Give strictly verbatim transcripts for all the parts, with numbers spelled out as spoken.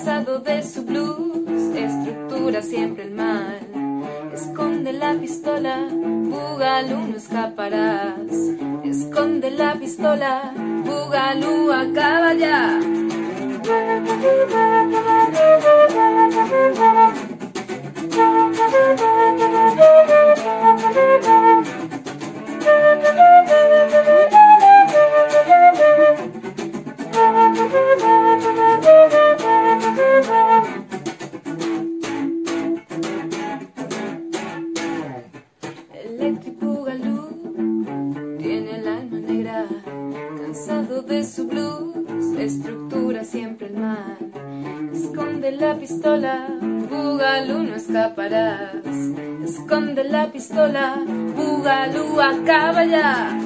cansado de su blues, estructura siempre el mal. Esconde la pistola, Boogaloo, no escaparás. Esconde la pistola, Boogaloo, acaba ya. Electric Boogaloo tiene el alma negra, cansado de su blues, estructura siempre el mal. Esconde la pistola, Boogaloo, no escaparás. Esconde la pistola, Boogaloo, acaba ya.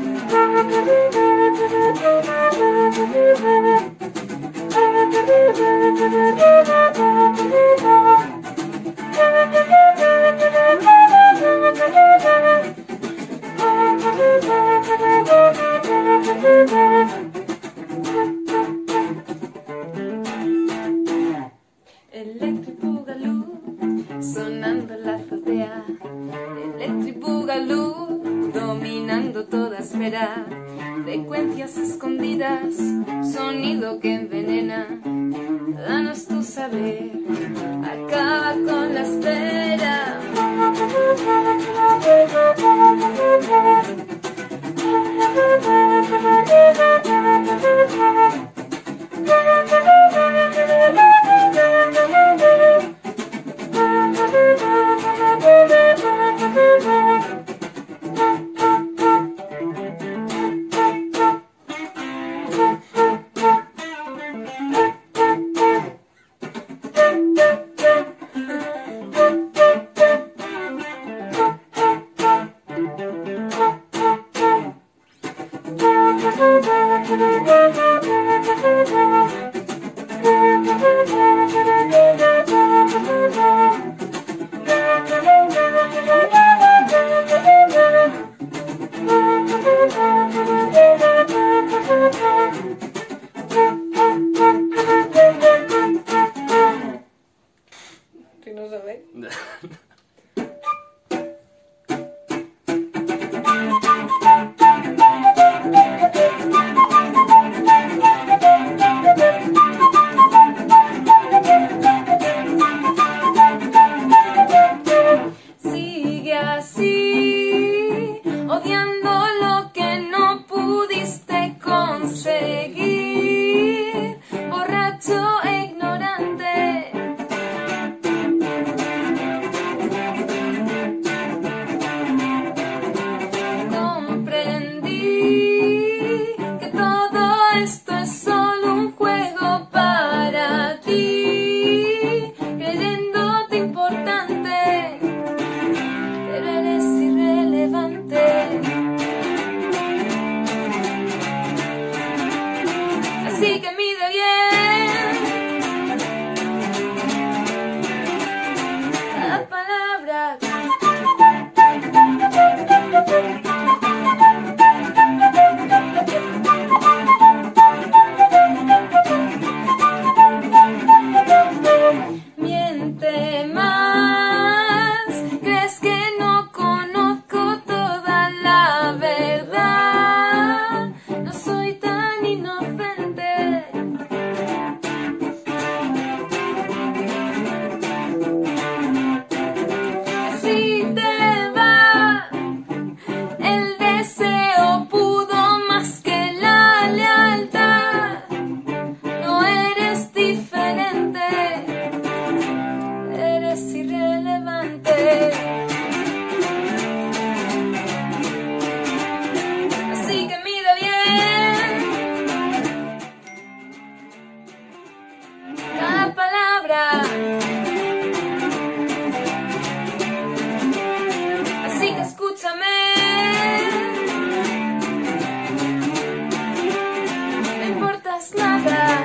Electric Boogaloo, sonando en la azotea. Electric Boogaloo, dominando toda esfera. Frecuencias escondidas, sonido que envenena. Danos tu saber, acaba con la espera. ¿Tú no sabes? Sigue así, odiando lo que no pudiste conseguir, borracho e ignorante. Comprendí que todo esto es solo un juego para ti, creyéndote importante, pero eres irrelevante. Así que mide bien cada palabra. Miente más, crees que no conozco toda la verdad. No soy tan inocente. Así te va, el deseo pudo más que la lealtad. No eres diferente, eres irrelevante. Así que mide bien cada palabra. Así que escúchame, no importas nada.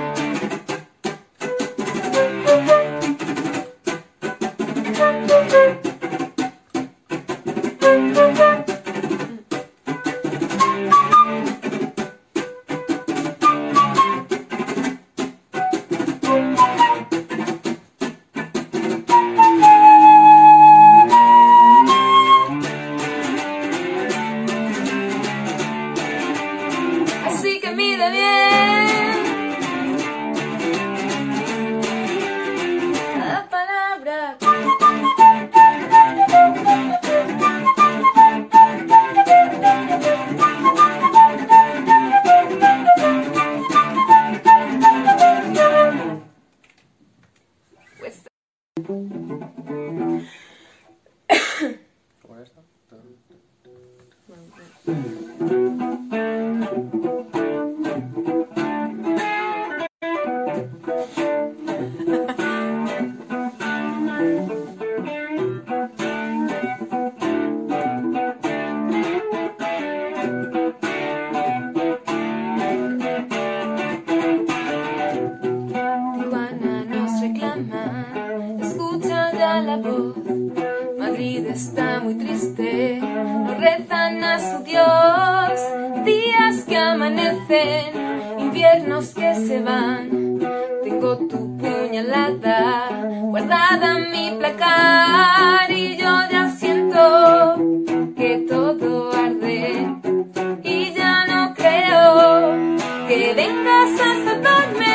vida está muy triste, no rezan a su Dios. Días que amanecen, inviernos que se van. Tengo tu puñalada guardada en mi placar y yo ya siento que todo arde y ya no creo que vengas a salvarme.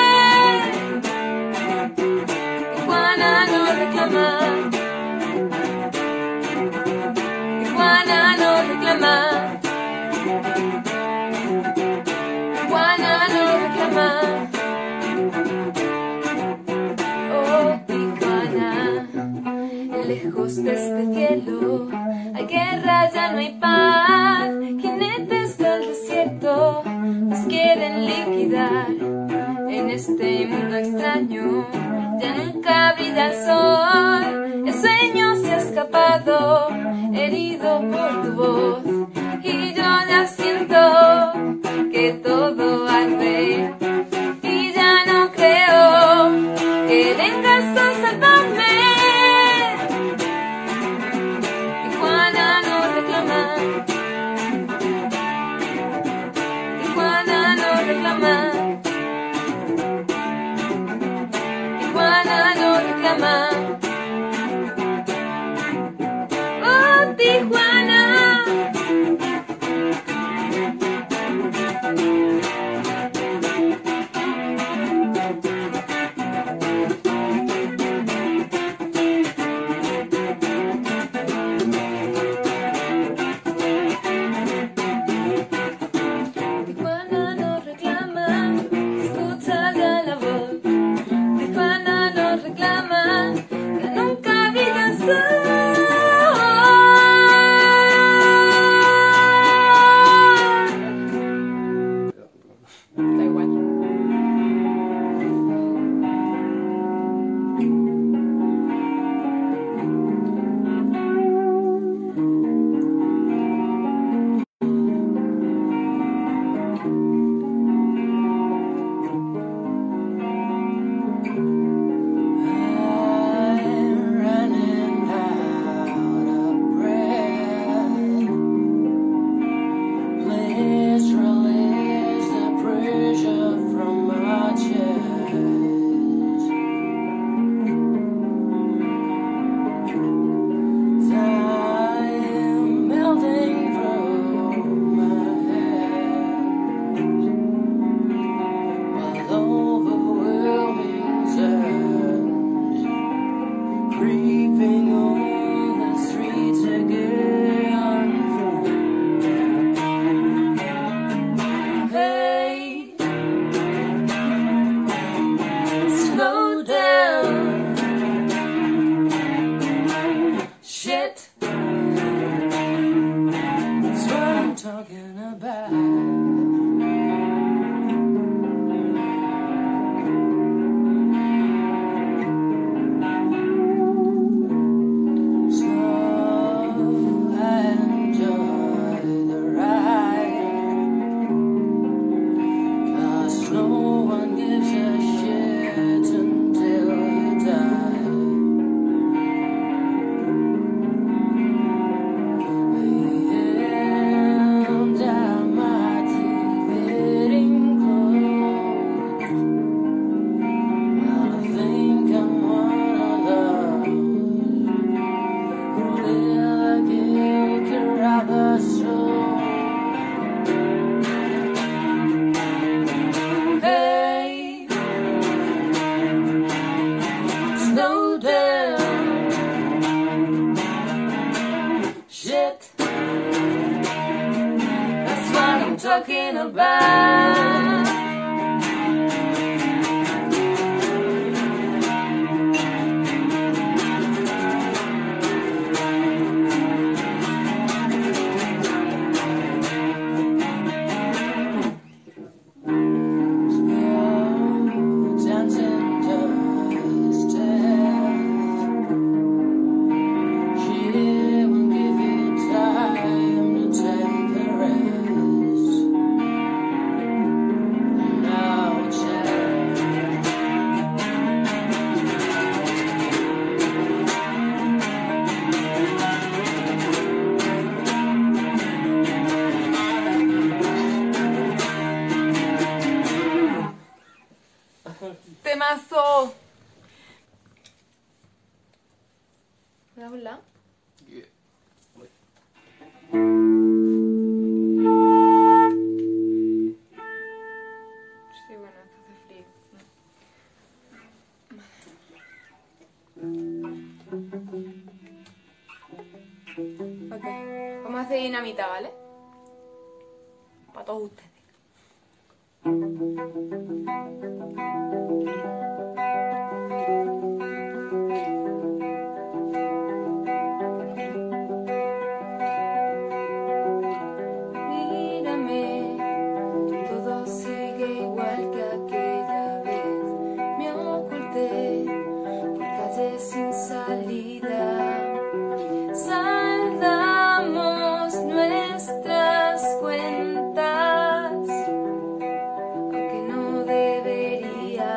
Tijuana no reclama, Tijuana no reclama, Tijuana no reclama. Oh, Tijuana, lejos de este cielo hay guerra, ya no hay paz. Jinetes del desierto nos quieren liquidar. En este mundo extraño ya nunca brilla el sol. El sueño se ha escapado, herido por tu voz, y yo ya siento que todo arde y ya no creo que vengas a salvarme. Tijuana no reclama, Tijuana no reclama, Tijuana no reclama. Oh, Tijuana. Tijuana no reclama, escucha ya la voz. Tijuana no reclama, que nunca brilla el sol. Da igual. Talking about talking about. Ok, vamos a hacer dinamita, ¿vale? Para todos ustedes. Mírame, todo sigue igual que aquella vez. Me oculté por calles sin salida. Saldamos nuestras cuentas, aunque no debería.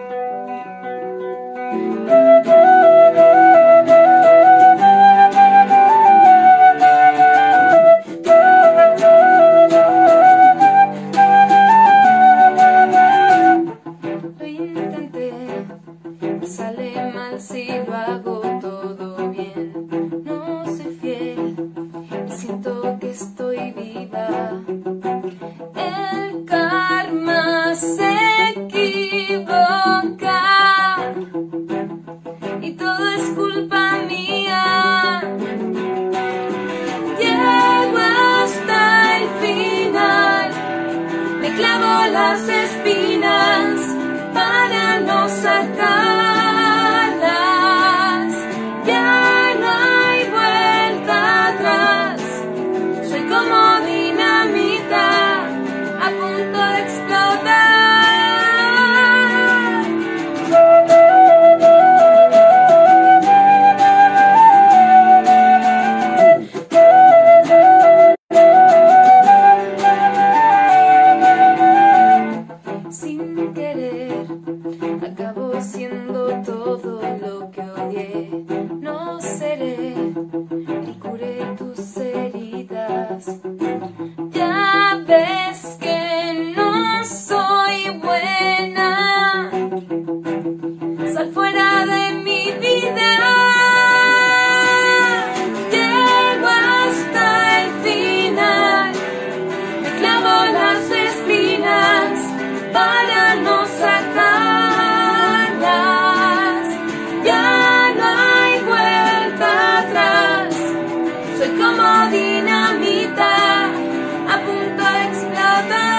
Lo intenté, me sale mal si lo hago todo bien. No soy fiel y siento que estoy viva. El karma se equivoca y todo es culpa mía. Llego hasta el final, me clavo las espinas para no sacarlas. Ya no hay vuelta atrás, soy como dinamita a punto de explotar. Sin querer, acabo siendo todo lo que odié. No seré y curé tus heridas. Ya ves que no soy buena. Sal fuera de mi vida. Llego hasta el final, me clavo las espinas para no sacarlas. Ya no hay vuelta atrás, soy como dinamita a punto de explotar.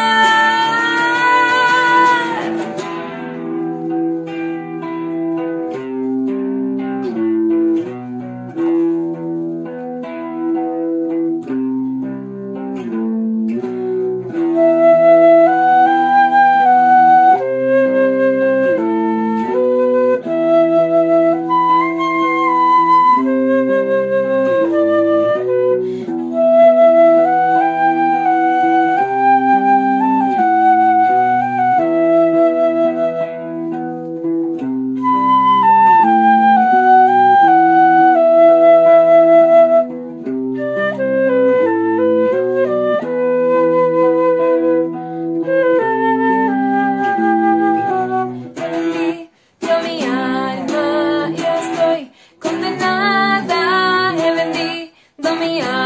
Mi